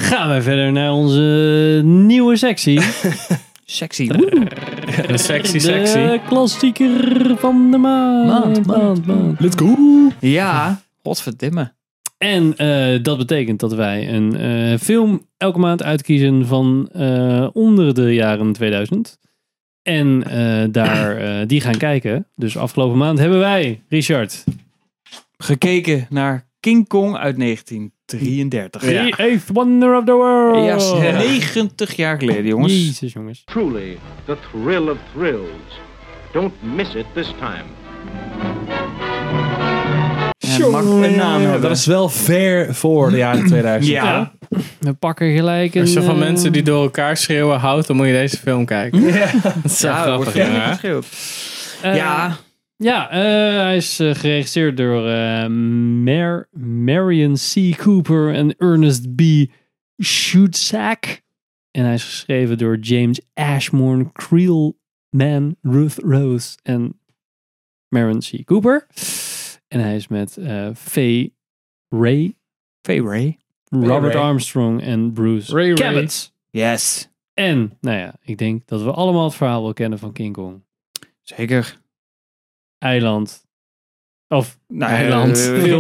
gaan we verder naar onze nieuwe sectie. Sexy. Een sexy. De klassieker van de maand. Let's go! Ja, godverdomme. En dat betekent dat wij een film elke maand uitkiezen van onder de jaren 2000. En die gaan kijken. Dus afgelopen maand hebben wij, Richard, Gekeken naar King Kong uit 1933. The Eighth Wonder of the World. Ja, 90 jaar geleden, jongens. Jezus, jongens. Truly, the thrill of thrills. Don't miss it this time. Ja, mag een naam hebben. Dat is wel ver voor de jaren 2000. Ja. We pakken gelijk Als je een... van mensen die door elkaar schreeuwen houdt, dan moet je deze film kijken. Ja. Dat is zo Ja, dat wordt grappig, veel ja. geschreeuwd. Ja. Ja, hij is geregisseerd door Marion C. Cooper en Ernest B. Schutzack. En hij is geschreven door James Ashmore, Creelman, Ruth Rose en Marion C. Cooper. En hij is met Faye Ray, Robert Ray. Armstrong en Bruce Ray. Cabot. Yes. En, nou ja, ik denk dat we allemaal het verhaal wel kennen van King Kong. Zeker. Eiland. Of Nou, Eiland.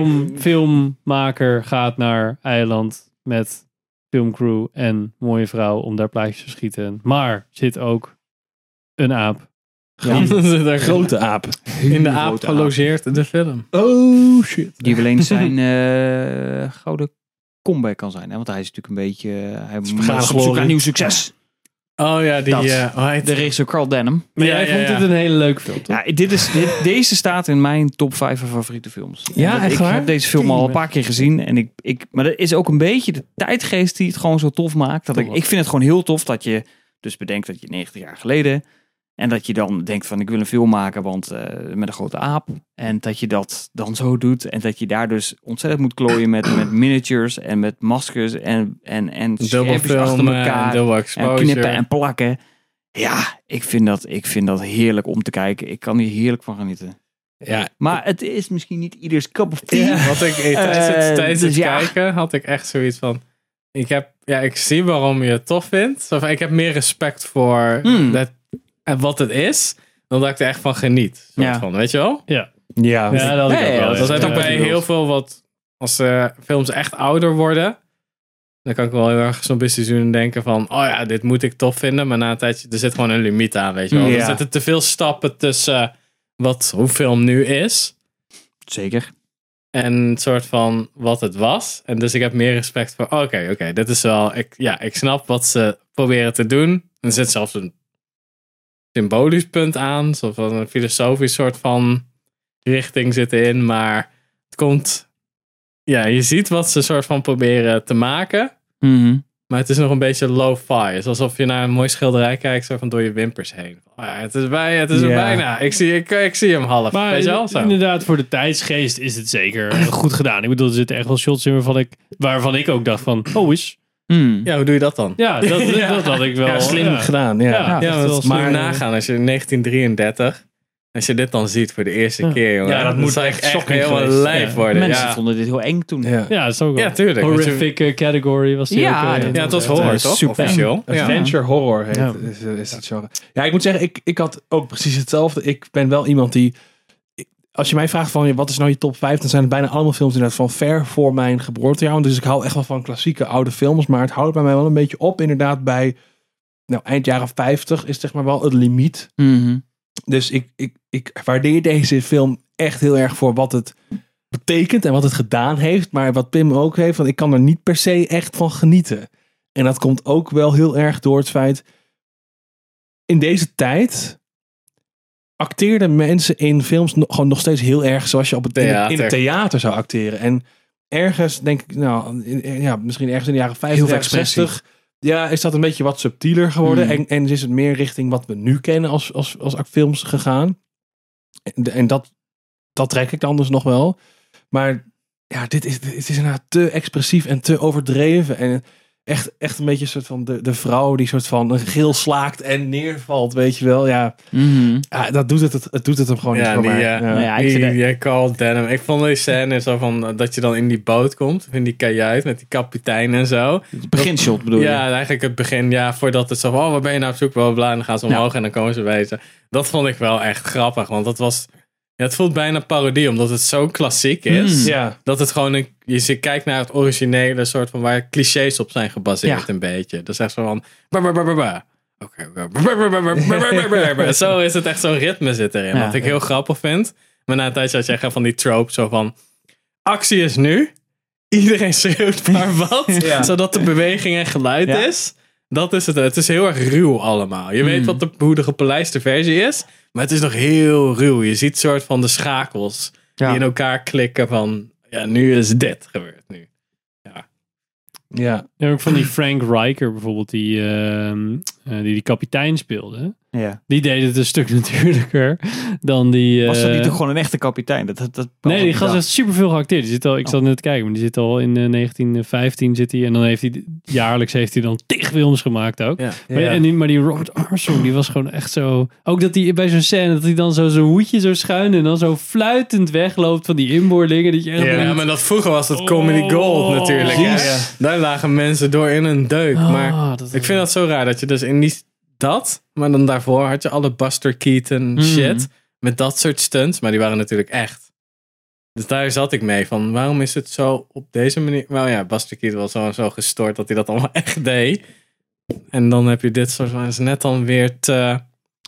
Filmmaker gaat naar eiland met filmcrew en mooie vrouw om daar plaatjes te schieten. Maar zit ook een aap. Ja. Grote aap. In de aap grote gelogeerd de film. Oh shit. Die wel eens zijn gouden comeback kan zijn. Hè? Want hij is natuurlijk een beetje... hij moet Vergane op zoek glorie. naar nieuw succes. Oh ja, die... Dat. hoe heet De regisseur Carl Denham. Maar Ja, jij ja, vond ja. dit een hele leuke film, toch? Ja, deze staat in mijn top 5 favoriete films. Ja, En echt ik waar? heb deze film al een paar keer gezien. En maar dat is ook een beetje de tijdgeest die het gewoon zo tof maakt. Dat ik vind het gewoon heel tof dat je dus bedenkt dat je 90 jaar geleden... En dat je dan denkt van ik wil een film maken met een grote aap. En dat je dat dan zo doet. En dat je daar dus ontzettend moet klooien met miniatures en met maskers en Dubbel schermpjes achter filmen elkaar. en dubbel En exposure. knippen en plakken. Ja, ik vind dat heerlijk om te kijken. Ik kan hier heerlijk van genieten. Ja, Maar het is misschien niet ieders cup of tea. wat ik tijdens dus het ja. kijken had ik echt zoiets van... Ik zie waarom je het tof vindt. Of, ik heb meer respect voor en wat het is, dan dat ik er echt van geniet. Soort van, weet je wel? Ja. Ja. Ja, dat had ik ook wel. Dat is ook bij heel veel als films echt ouder worden, dan kan ik wel heel erg zo'n seizoen denken van, oh ja, dit moet ik tof vinden, maar na een tijdje, er zit gewoon een limiet aan, weet je wel. Ja. Er zitten te veel stappen tussen hoe film nu is Zeker. en een soort van wat het was. En dus ik heb meer respect voor, oké, dit is wel, ik snap wat ze proberen te doen. Er zit zelfs een symbolisch punt aan, zo van een filosofisch soort van richting zit in, maar het komt, je ziet wat ze soort van proberen te maken, maar het is nog een beetje lo-fi. Het is alsof je naar een mooi schilderij kijkt, zo van door je wimpers heen. Oh ja, het is er bijna. Ik zie hem half. Maar weet je wel zo? inderdaad, voor de tijdsgeest is het zeker goed gedaan. Ik bedoel, er zitten echt wel shots in waarvan ik ook dacht van, Ja, hoe doe je dat dan? ja, dat had ik wel. Ja, slim gedaan. Ja. Ja. Ja, echt wel maar slim. nagaan, als je in 1933, als je dit dan ziet voor de eerste keer, jongen. Ja, dat moet zou echt echt shocking helemaal geweest. lijf Ja. worden. Mensen Ja. vonden dit heel eng toen. Ja. Ja, dat is ook wel. Ja, tuurlijk. Horrific category was die Ja, ook. dat Ja, het was echt, horror, toch? super. Officieel. Ja. Adventure horror heet, Ja. is het genre. Ja, ik moet zeggen, ik had ook precies hetzelfde. Ik ben wel iemand die... Als je mij vraagt van wat is nou je top 5, dan zijn het bijna allemaal films inderdaad van ver voor mijn geboortejaar. Dus ik hou echt wel van klassieke oude films. Maar het houdt bij mij wel een beetje op inderdaad bij eind jaren 50 is zeg maar wel het limiet. Dus ik waardeer deze film echt heel erg voor wat het betekent en wat het gedaan heeft. Maar wat Pim ook heeft, want ik kan er niet per se echt van genieten. En dat komt ook wel heel erg door het feit, in deze tijd acteerden mensen in films gewoon nog steeds heel erg zoals je in het theater zou acteren. En ergens denk ik, misschien ergens in de jaren 50, Heel veel jaren 60, ja, is dat een beetje wat subtieler geworden. En is het meer richting wat we nu kennen als films gegaan. En dat trek ik dan dus nog wel. Maar ja, het is inderdaad te expressief en te overdreven. En echt een beetje een soort van de vrouw die soort van een geel slaakt en neervalt, weet je wel. Ja, dat doet het doet het hem gewoon niet voor mij. Die Carl Denham. Ik vond die scène zo van dat je dan in die boot komt, in die kajuit met die kapitein en zo. Het beginshot bedoel je? Ja, eigenlijk het begin, voordat het zo van, waar ben je nou op zoek? Bla, bla, en dan gaan ze omhoog en dan komen ze bij ze. Dat vond ik wel echt grappig, want dat was... Ja, het voelt bijna parodie, omdat het zo klassiek is. Dat het gewoon je kijkt naar het originele soort van waar clichés op zijn gebaseerd een beetje. Dat is echt zo van... Oké. Zo is het echt, zo'n ritme zit erin. Wat ik heel grappig vind. Maar na een tijdje had je echt van die trope zo van... Actie is nu. Iedereen schreeuwt maar wat. Zodat de beweging en geluid is. Dat is het. Het is heel erg ruw allemaal. Je weet hoe de gepolijste versie is. Maar het is nog heel ruw. Je ziet soort van de schakels die in elkaar klikken van... Ja, nu is dit gebeurd nu. Ja. En ook van die Frank Riker bijvoorbeeld, die kapitein speelde. Ja. Die deed het een stuk natuurlijker dan die... Was dat niet toch gewoon een echte kapitein? Nee, die gast heeft superveel geacteerd. Die zit al, ik zat net te kijken, maar die zit al in 1915 zit hij. En dan heeft hij jaarlijks dan 10 films gemaakt ook. Ja. Maar die Robert Armstrong, die was gewoon echt zo... Ook dat hij bij zo'n scène, dat hij dan zo zijn hoedje zo schuin en dan zo fluitend wegloopt van die inboorlingen. Dat je echt denkt, maar dat vroeger was het comedy gold natuurlijk. Hè? Daar lagen mensen door in een deuk. Maar ik vind dat zo raar dat je dus in die... maar dan daarvoor had je alle Buster Keaton shit met dat soort stunts, maar die waren natuurlijk echt. Dus daar zat ik mee van, waarom is het zo op deze manier? Nou ja, Buster Keaton was zo gestoord dat hij dat allemaal echt deed. En dan heb je dit soort van, is net dan weer te...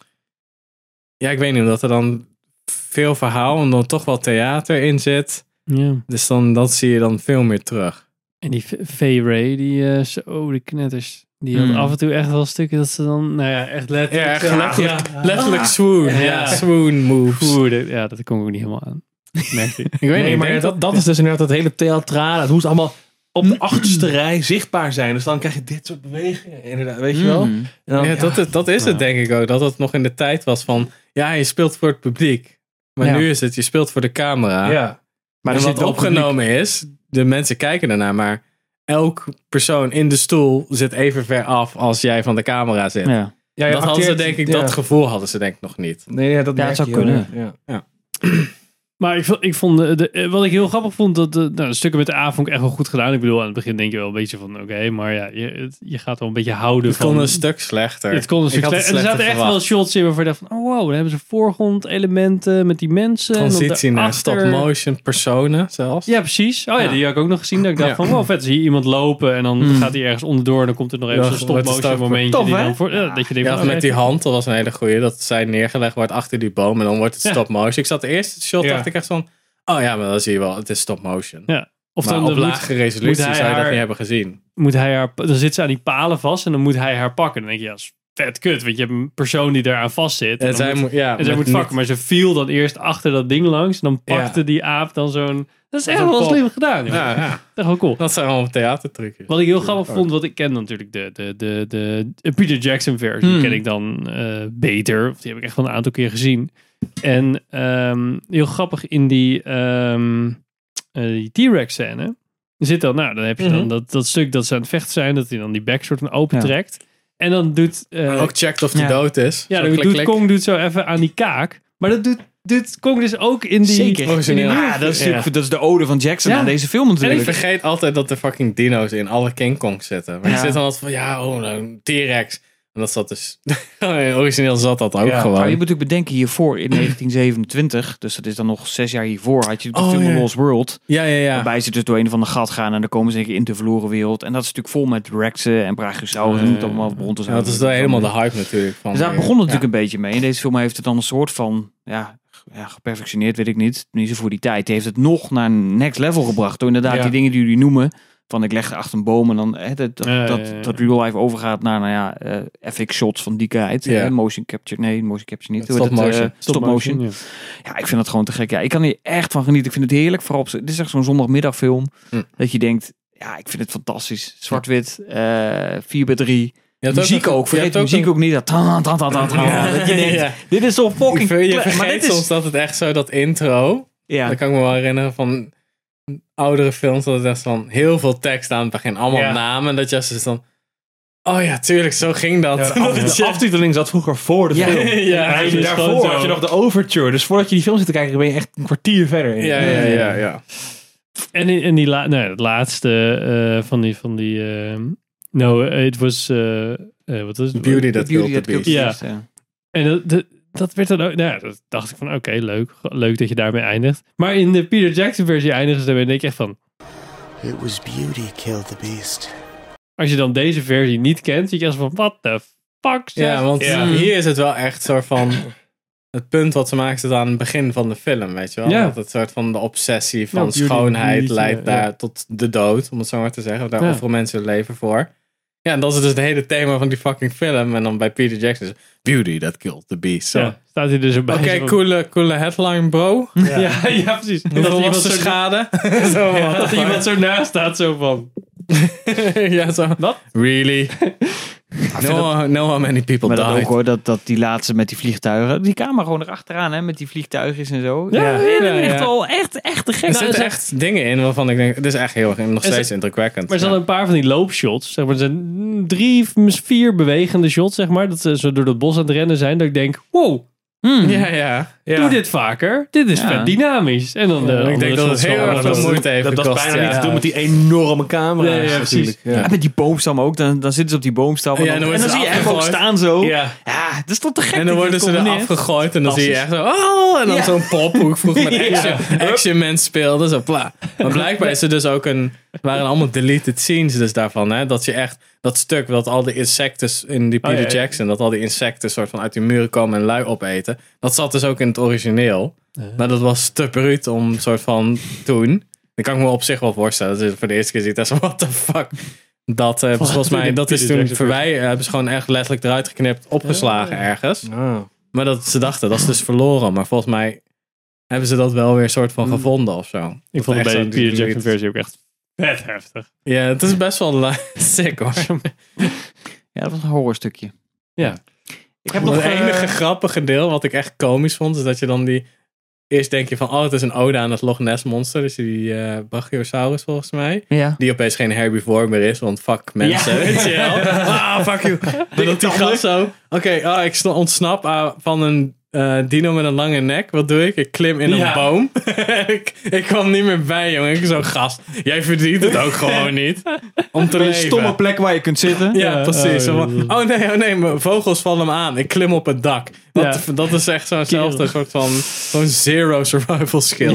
Ja, ik weet niet, omdat er dan veel verhaal en dan toch wel theater in zit. Ja. Dus dan, dat zie je dan veel meer terug. En die Fay Ray, die knetters. Die had af en toe echt wel stukken dat ze dan, nou ja, echt letterlijk... letterlijk swoon. Swoon moves. Dat kom ik ook niet helemaal aan. Ik weet niet, maar dat is dus inderdaad het hele theatrale. Het moest allemaal op de achterste rij zichtbaar zijn. Dus dan krijg je dit soort bewegingen. Inderdaad, weet je wel? En dan, dat is het denk ik ook. Dat het nog in de tijd was van, je speelt voor het publiek. Maar nu is het, je speelt voor de camera. Ja. Maar en wat opgenomen is, de mensen kijken ernaar, maar elk persoon in de stoel zit even ver af als jij van de camera zit. Ja. Dat hadden ze denk ik, dat gevoel hadden ze denk ik nog niet. Nee, dat zou kunnen. Ja. Maar ik vond, wat ik heel grappig vond, dat de stukken met de A vond ik echt wel goed gedaan. Ik bedoel, aan het begin denk je wel een beetje van, oké, maar ja, je gaat wel een beetje houden van... Het kon een stuk slechter. Het kon een stuk slechter. Er zaten echt wel shots in waarvan je dacht van, oh wow, dan hebben ze voorgrondelementen met die mensen. Transitie naar stop-motion personen zelfs. Ja, precies. Oh ja, die had ik ook nog gezien. Dat ik dacht van, wow, vet. Zie je iemand lopen en dan gaat hij ergens onderdoor en dan komt er nog even zo'n stop-motion momentje. Die dan voor, dat je denkt, met die hand, dat was een hele goeie, dat zij neergelegd wordt achter die boom en dan wordt het stop-motion. Ik zat de eerste shot, dacht ik echt van, oh ja, maar dan zie je wel, het is stop-motion. Ja. Of maar dan op lage resolutie zou je dat niet hebben gezien. Dan zit ze aan die palen vast en dan moet hij haar pakken. Dan denk je, ja, is vet kut, want je hebt een persoon die daaraan vast zit. En zij moet vakken, maar ze viel dan eerst achter dat ding langs. En dan pakte die aap dan zo'n... Dat is echt wel slim gedaan. Ja. Echt wel cool. Dat zijn allemaal theatertrucjes. Wat ik heel grappig vond, wat ik ken natuurlijk de Peter Jackson versie ken ik dan beter. Of die heb ik echt wel een aantal keer gezien. En heel grappig in die T-Rex scène zit dan, nou dan heb je dan dat stuk dat ze aan het vechten zijn, dat hij dan die bek soort van open trekt. En dan doet... ook checkt of hij dood is. Ja, dan doet Kong doet zo even aan die kaak. Maar dat doet Kong dus ook in die... Zeker. Dat is de ode van Jackson aan deze film natuurlijk. En ik vergeet altijd dat er fucking dino's in alle King Kong zitten. Maar je zit dan altijd van, een T-Rex. En dat zat dus... origineel zat dat ook gewoon. Maar je moet natuurlijk bedenken, hiervoor in 1927, dus dat is dan nog 6 jaar hiervoor, had je de film Lost World. Ja. Waarbij ze dus door een van de gat gaan en dan komen ze in de verloren wereld. En dat is natuurlijk vol met Rexen en Brachiosaurus en allemaal rond te zijn. Dat is dan helemaal de hype natuurlijk. Dus daar begon het natuurlijk een beetje mee. En deze film heeft het dan een soort van, geperfectioneerd, weet ik niet. Tenminste voor die tijd. Die heeft het nog naar een next level gebracht. Door inderdaad die dingen die jullie noemen. Van ik leg achter een boom en dan dat real life overgaat naar FX shots van diekeheid. Motion capture niet. Stop motion. Ja, ik vind dat gewoon te gek. Ja, ik kan hier echt van genieten. Ik vind het heerlijk. Vooral dit is echt zo'n zondagmiddagfilm. Dat je denkt, ja, ik vind het fantastisch. Zwart-wit, 4:3. Muziek ook. Vergeet de muziek ook niet. Dat je denkt, dit is zo fucking... Je vergeet soms dat het echt zo, dat intro. Ja. Dat kan ik me wel herinneren van... oudere films, dat er dan heel veel tekst aan het begin, allemaal namen. Dat je als dan, oh ja, tuurlijk, zo ging dat. Ja, de aftiteling zat vroeger voor de film. En daarvoor had je nog de overture. Dus voordat je die film zit te kijken, ben je echt een kwartier verder. Ja. En in die het laatste van die no, it was wat was het? Beauty That Killed the Beast. Ja. En dat werd dan ook, dat dacht ik van oké, leuk dat je daarmee eindigt. Maar in de Peter Jackson versie eindigen ze daarmee en denk je echt van, It was beauty killed the beast. als je dan deze versie niet kent, zie je echt van, what the fuck? Ja, want hier is het wel echt soort van het punt wat ze maken zit aan het begin van de film, weet je wel? Ja. Dat het soort van de obsessie van schoonheid leidt daar tot de dood, om het zo maar te zeggen. Daar offeren mensen hun leven voor. Ja, en dat is dus het hele thema van die fucking film. En dan bij Peter Jackson is Beauty That Killed the Beast. So. Ja, staat hij dus erbij. Oké, coole headline, bro. Ja, precies. Hoeveel was de schade? Dat er iemand zo naast staat, zo van... Ja, zo. Wat? Really? No how many people Maar dat died. ook hoor, dat die laatste met die vliegtuigen. Die camera gewoon erachteraan, hè, met die vliegtuigjes en zo. Ja. Echt wel echt te gek. Er zitten echt dingen in waarvan ik denk, dit is echt heel erg nog steeds indrukwekkend. Maar er zijn een paar van die loopshots. Zeg maar, er zijn 3, 4 bewegende shots, zeg maar. Dat ze zo door het bos aan het rennen zijn. Dat ik denk, wow, Ja. doe dit vaker. Dit is vet dynamisch. En dan Ik denk dat het heel erg veel moeite heeft Dat is gekost. bijna niet te doen met die enorme camera. Ja, precies. natuurlijk. Ja. Ja, met die boomstam ook. Dan zitten ze op die boomstam. Ja, En dan dan, worden ze zie je echt ook afgegooid. staan zo. Ja. Dat is toch te gek. En dan dat worden dit ze er combineert. afgegooid en dan zie je echt zo, oh, en dan zo'n pop, hoe ik vroeger met action mens speelde, zo pla. Maar blijkbaar is er dus ook waren allemaal deleted scenes dus daarvan, hè, dat je echt, dat stuk, dat al die insecten in die Peter Jackson, dat al die insecten soort van uit die muren komen en lui opeten, dat zat dus ook in het origineel. Maar dat was te bruut om soort van toen. Dat kan ik me op zich wel voorstellen. Dat is voor de eerste keer ziet dat is what the fuck. Dat volgens mij, dat is toen voorbij. Hebben ze gewoon echt letterlijk eruit geknipt, opgeslagen ergens. Maar dat ze dachten, dat is dus verloren. Maar volgens mij hebben ze dat wel weer soort van gevonden of zo. Ik vond het bij de Peter Jackson versie ook echt vet heftig. Ja, het is best wel sick hoor. Ja, dat was een horrorstukje. Ja. Ik heb Het nog enige grappige deel, wat ik echt komisch vond, is dat je dan die... Eerst denk je van, oh, het is een ode aan het Loch Ness monster. Dus die Brachiosaurus volgens mij. Ja. Die opeens geen herbivore meer is, want fuck mensen. Ja. Weet je wel? Fuck you. Dat die gast zo... Oké, ik ontsnap van een dino met een lange nek. Wat doe ik? Ik klim in een boom. ik kwam niet meer bij, jongen. Ik zo'n gast. Jij verdient het ook gewoon niet. Om te Een leven. stomme plek waar je kunt zitten. Ja, precies. Oh nee, mijn vogels vallen me aan. Ik klim op het dak. Dat is echt zo'nzelfde soort van zero survival skill.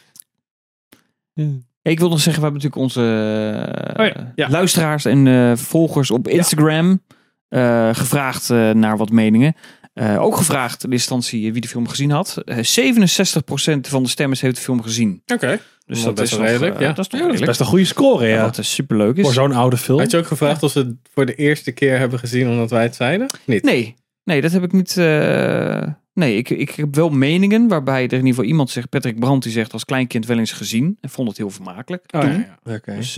Ja. Ik wil nog zeggen, we hebben natuurlijk onze luisteraars en volgers op Instagram gevraagd naar wat meningen. Ook gevraagd in instantie wie de film gezien had. 67% van de stemmers heeft de film gezien. Oké. Dus dat dat is is wel redelijk. dat is toch redelijk. Best een goede score, ja. Wat superleuk is. Voor zo'n oude film. Had je ook gevraagd of ze het voor de eerste keer hebben gezien omdat wij het zeiden? Niet? Nee, dat heb ik niet. Nee, ik heb wel meningen waarbij er in ieder geval iemand zegt, Patrick Brandt, die zegt als kleinkind wel eens gezien en vond het heel vermakelijk. Okay. Dus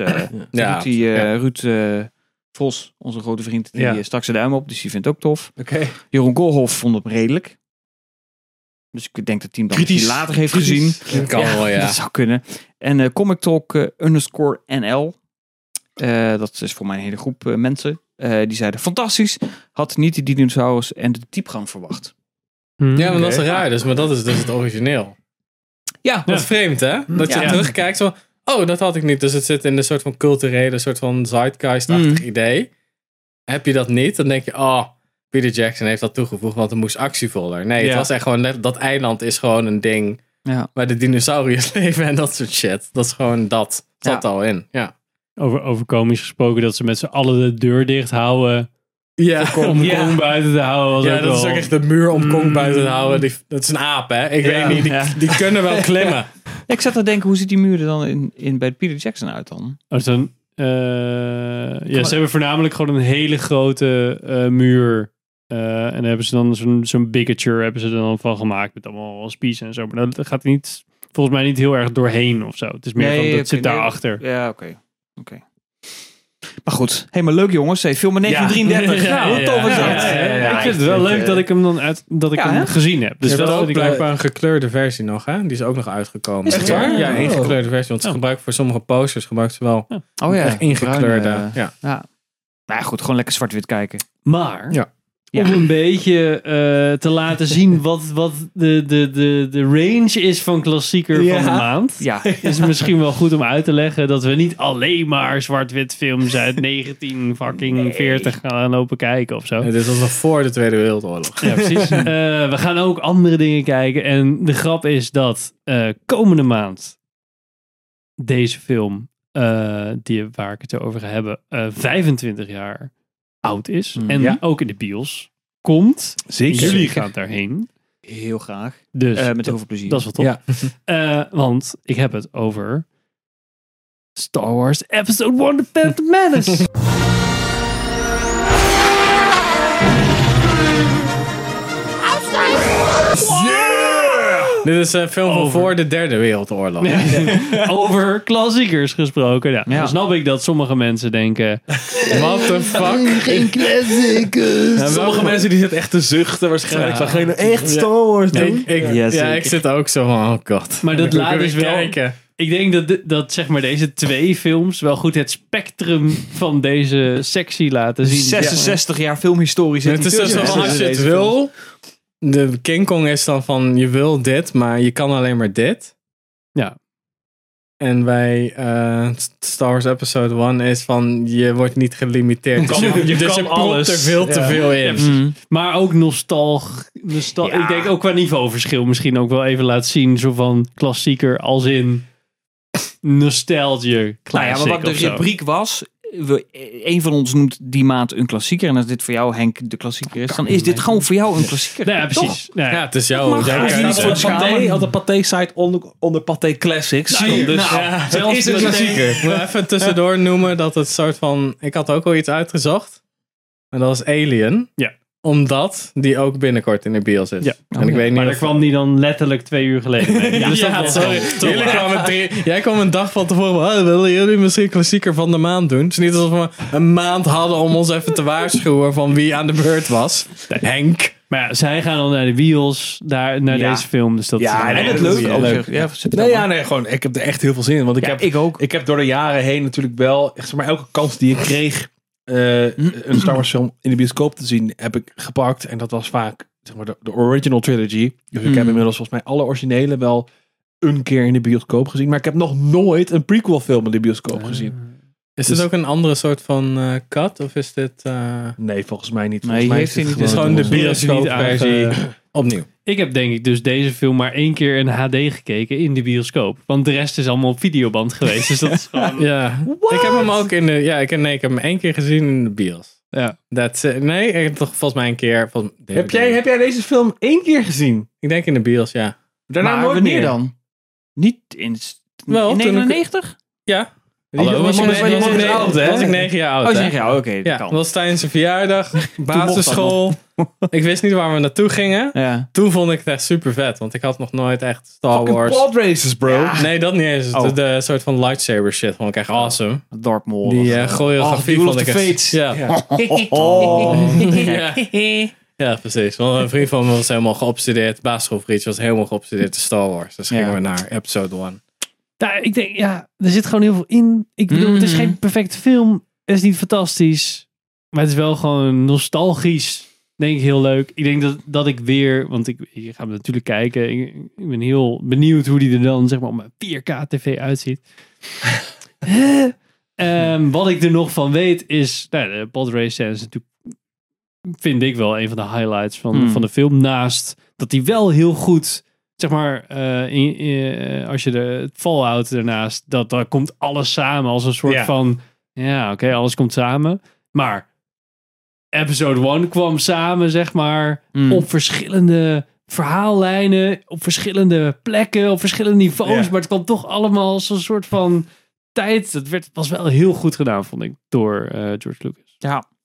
Ruud Vos, onze grote vriend, die stak zijn duim op, dus die vindt het ook tof. Jeroen Koolhof vond het redelijk. Dus ik denk dat hij hem dan misschien later heeft gezien. Dat kan wel, ja. Dat zou kunnen. En Comic Talk _NL. Dat is voor mij een hele groep mensen. Die zeiden, fantastisch. Had niet de dinosaurus en de diepgang verwacht. Ja, maar dat is raar dus. Maar dat is dus het origineel. Ja. Dat is vreemd, hè? Dat je terugkijkt zo... Oh, dat had ik niet. Dus het zit in een soort van culturele, soort van zeitgeist-achtig idee. Heb je dat niet, dan denk je... Oh, Peter Jackson heeft dat toegevoegd, want het moest actievoller. Nee, het was echt gewoon... Dat eiland is gewoon een ding waar de dinosauriërs leven en dat soort shit. Dat is gewoon dat. Het zat al in, Over komisch gesproken, dat ze met z'n allen de deur dicht houden. Ja. Om Kong buiten te houden. Ja, dat is ook echt de muur om Kong buiten te houden. Dat is een aap, hè? Ik weet niet, die kunnen wel klimmen. Ik zat te denken, hoe ziet die muur er dan bij Peter Jackson uit dan? Ze hebben voornamelijk gewoon een hele grote muur. En daar hebben ze dan zo'n bigature hebben ze er dan van gemaakt. Met allemaal spiezen en zo. Maar dat gaat niet, volgens mij niet heel erg doorheen of zo. Het is meer van, dat zit daarachter. Ja, oké. Maar goed, helemaal leuk jongens. Hey, film in 1933. Ja. Hoe tof is dat? Ik vind het wel leuk dat ik hem dan hem gezien heb. Dus Dus dat dat is ook vind ik blijkbaar een gekleurde versie nog, hè? Die is ook nog uitgekomen. Is het waar? Ja, één Oh. gekleurde versie. Want ze gebruiken voor sommige posters gebruiken ze wel Oh ja. echt ingekleurde. Bruine, ja. ja. Nou ja, goed, gewoon lekker zwart-wit kijken. Maar, Ja. Ja. om een beetje te laten zien wat de range is van klassieker van de maand. Ja. Is het misschien wel goed om uit te leggen dat we niet alleen maar zwart-wit films uit 1940 gaan lopen kijken of zo. Dit was nog voor de Tweede Wereldoorlog. Ja, precies. We gaan ook andere dingen kijken. En de grap is dat komende maand deze film, waar ik het over ga hebben, 25 jaar oud is. En ook in de bios komt. Zeker. Jullie gaan daarheen. Heel graag. Dus Met heel veel plezier. dat is wel top. Ja. Want ik heb het over Star Wars Episode 1: The Phantom Menace. Dit is een film van voor de Derde Wereldoorlog. Over klassiekers gesproken. Ja. Ja. Dan snap ik dat sommige mensen denken... What the fuck? Geen klassiekers. Sommige mensen die zitten echt te zuchten waarschijnlijk. Van geen echt Star Wars doen. Ik zit ook zo van, oh god. Maar dat Ik wil laat dus weer wel... kijken. Ik denk dat zeg maar deze twee films wel goed het spectrum van deze sectie laten zien. 66 jaar filmhistorie zit Het is hier dus tussen. van, als je het wil... De King Kong is dan van, je wil dit, maar je kan alleen maar dit. Ja. En bij Star Wars Episode 1 is van, je wordt niet gelimiteerd. Dus je kan propt alles. er veel te veel in. Maar ook Ja. Ik denk ook qua niveauverschil misschien ook wel even laten zien. Zo van klassieker als in nostalgie Nou ja, classic maar wat de of zo. rubriek was... Een van ons noemt die maand een klassieker. En als dit voor jou, Henk, de klassieker is... dan is dit gewoon voor jou een klassieker. Nou ja, precies. Nou ja. Ja, het is jouw... mag jouw gewoon keuze. niet voor de Pathé, op de Pathé-site onder Pathé Classics. Nou, Dus zelfs is een dat- klassieker. Ik wil even tussendoor noemen dat het soort van... Ik had ook al iets uitgezocht. En dat was Alien. Ja. Omdat die ook binnenkort in de bios is. Ja. En ik weet niet Maar daar of... kwam die dan letterlijk 2 uur geleden mee. Dus dat was sorry. Jij kwam een dag van tevoren. Oh, willen jullie misschien klassieker van de maand doen? Het is niet alsof we een maand hadden om ons even te waarschuwen van wie aan de beurt was. Henk. Maar ja, zij gaan dan naar de bios, naar Ja. deze film. Dus dat Ja, is en En het dat is leuk. leuk. Ja, Nee, gewoon. Ik heb er echt heel veel zin in. Want ik ook. ik heb door de jaren heen natuurlijk wel, echt, zeg maar, elke kans die ik kreeg een Star Wars film in de bioscoop te zien, heb ik gepakt. En dat was vaak, zeg maar, de original trilogy. Dus ik heb inmiddels volgens mij alle originele wel een keer in de bioscoop gezien. Maar ik heb nog nooit een prequel film in de bioscoop gezien. Is dit ook een andere soort van cut? Of is dit... Nee, volgens mij niet. Nee, Volgens mij heeft hij dit niet. Het is gewoon de bioscoopversie. bioscoopversie opnieuw. Ik heb denk ik dus deze film maar 1 keer in HD gekeken in de bioscoop. Want de rest is allemaal op videoband geweest. Dus dat is gewoon... Ja. Ik heb hem ook in de... Ja, ik heb hem 1 keer gezien in de bios. Ja. Nee, ik heb toch volgens mij een keer... Heb jij deze film 1 keer gezien? Ik denk in de bios, ja. Daarna Maar nooit wanneer meer dan? Niet in, Wel, in toen ik- 99? Ja. Hallo, was je oud, hè? Was ik 9 jaar oud, Oh, hè? zeg je, oké. Ja, dat dat kan. was tijdens zijn verjaardag, basisschool. Ik wist niet waar we naartoe gingen. Ja. Toen vond ik het echt super vet, want ik had nog nooit echt Star Wars. Pod races, bro. Nee, dat niet eens. Oh. De soort van lightsaber shit vond ik echt awesome. Darth Maul. Die choreografie Duel of vond ik the echt... Fates. Ja. Ja, precies. Want een vriend van me was helemaal geobsedeerd. Basisschoolvriendje was helemaal geobsedeerd te Star Wars. Dus gingen we naar episode 1. Nou, ik denk, ja, er zit gewoon heel veel in. Ik bedoel, het is geen perfecte film. Het is niet fantastisch. Maar het is wel gewoon nostalgisch. Denk ik heel leuk. Ik denk dat ik weer, want ik ga hem natuurlijk kijken. Ik ben heel benieuwd hoe die er dan, zeg maar, op mijn 4K tv uitziet. Wat ik er nog van weet is, nou, de podrace scène is natuurlijk, vind ik wel een van de highlights van de film. Naast dat hij wel heel goed, zeg maar, als je het Fallout ernaast, daar komt alles samen als een soort van, ja, oké, alles komt samen. Maar Episode 1 kwam samen, zeg maar, op verschillende verhaallijnen, op verschillende plekken, op verschillende niveaus. Maar het kwam toch allemaal als een soort van tijd. Was wel heel goed gedaan, vond ik, door George Lucas. Ja.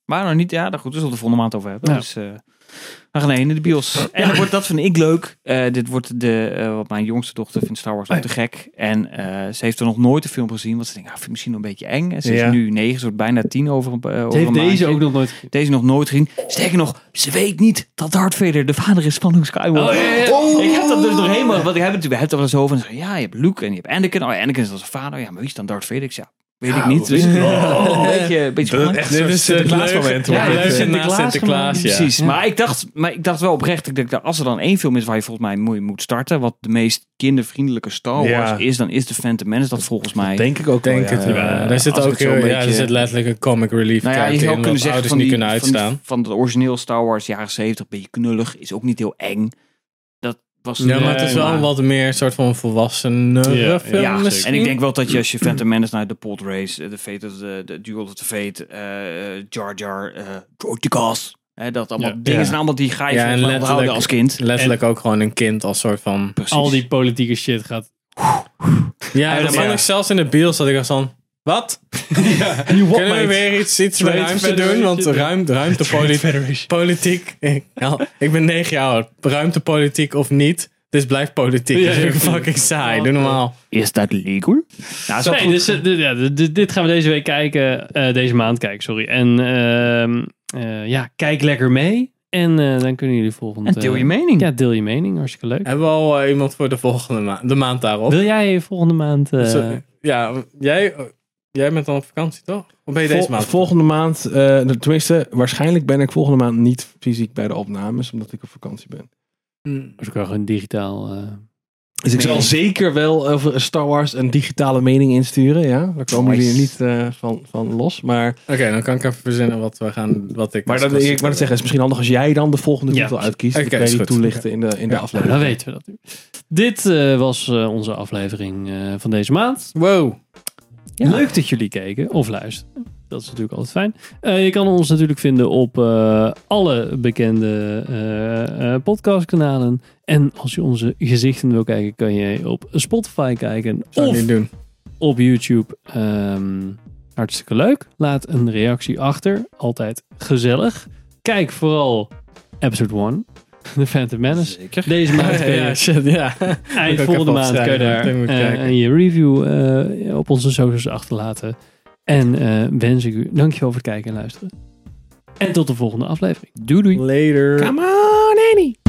Maar nog niet, ja, goed, we zullen de volgende maand over hebben. Ja. Dus we gaan heen in de bios. En dat vind ik leuk. Dit wordt wat mijn jongste dochter vindt Star Wars ook te gek. En ze heeft er nog nooit een film gezien. Want ze denkt, vind misschien nog een beetje eng. En ze is nu 9, ze wordt bijna 10 over een Ze heeft een deze maandje. ook nog nooit gezien. Deze nog nooit gezien. Sterker nog, ze weet niet dat Darth Vader de vader is van Luke Skywalker. Ik heb dat dus nog helemaal... Want we hebben het er wel eens over. En zeggen, ja, je hebt Luke en je hebt Anakin. Oh, Anakin is als zijn vader. Ja, maar wie is dan Darth Vader? Ik zeg, weet ik niet. Dus een beetje Echt Dit is het Sinterklaasmoment. leuke Ja, Sinterklaas, ja. Precies, maar ik dacht wel oprecht, ik denk, als er dan één film is waar je volgens mij moet starten, wat de meest kindervriendelijke Star Wars is, dan is The Phantom Menace dat volgens mij. Denk ik ook Denk het wel. Daar zit als ook ik het zo een er beetje- zit letterlijk een comic relief Nou ja, je character zou in, kunnen wat zeggen ouders van niet die, kunnen uitstaan. van het origineel Star Wars jaren 70, een beetje knullig, is ook niet heel eng. Dat was Ja, maar het is wel een wat meer soort van volwassenere film ja, misschien. en ik denk wel dat je als je Phantom Menace naar de Pod Race, de Fate of de Duel of the Fate, Jar Jar, George Gas, dat allemaal dingen zijn allemaal die ga je en van onthouden als kind. Letterlijk ook gewoon een kind als soort van... Precies. Al die politieke shit gaat... Ja, dat vond ik zelfs in de bios dat ik was van... Wat? Kunnen we weer iets met ruimte doen? Want ruimtepolitiek... Ik ben 9 jaar oud. Ruimtepolitiek of niet... Dus blijft politiek. Ja, Dat is ja. fucking saai. Doe normaal. Is dat legal? Nou, Nee, dus, dit gaan we deze week kijken. Deze maand kijken, sorry. En kijk lekker mee. En dan kunnen jullie volgende... En deel je mening. Ja, deel je mening. Hartstikke leuk. Hebben we al iemand voor de volgende maand? De maand daarop? Wil jij volgende maand... Ja, jij bent dan op vakantie, toch? Of ben je deze maand? Volgende maand, tenminste, waarschijnlijk ben ik volgende maand niet fysiek bij de opnames, omdat ik op vakantie ben. Dus ik kan gewoon digitaal... Dus ik zal zeker wel over Star Wars een digitale mening insturen, ja. Daar komen jullie niet van los, maar... Oké, dan kan ik even verzinnen wat ik... Maar ik wou het zeggen, is misschien handig als jij dan de volgende titel uitkiest. Oké, Dan kan je is die goed. toelichten in de aflevering. Nou, dan weten we dat nu. Dit was onze aflevering van deze maand. Wow. Ja. Leuk dat jullie keken of luisteren. Dat is natuurlijk altijd fijn. Je kan ons natuurlijk vinden op alle bekende podcastkanalen. En als je onze gezichten wil kijken, kan je op Spotify kijken. Zou Of niet doen. op YouTube. Hartstikke leuk. Laat een reactie achter. Altijd gezellig. Kijk vooral episode 1. The Phantom Menace. Zeker. Deze maand kun je Ja, shit, ja. eind ook volgende even maand kun je opschrijven. Ik moet daar kijken. en je review op onze socials achterlaten. En wens ik u dankjewel voor het kijken en luisteren. En tot de volgende aflevering. Doei doei. Later. Come on, Annie!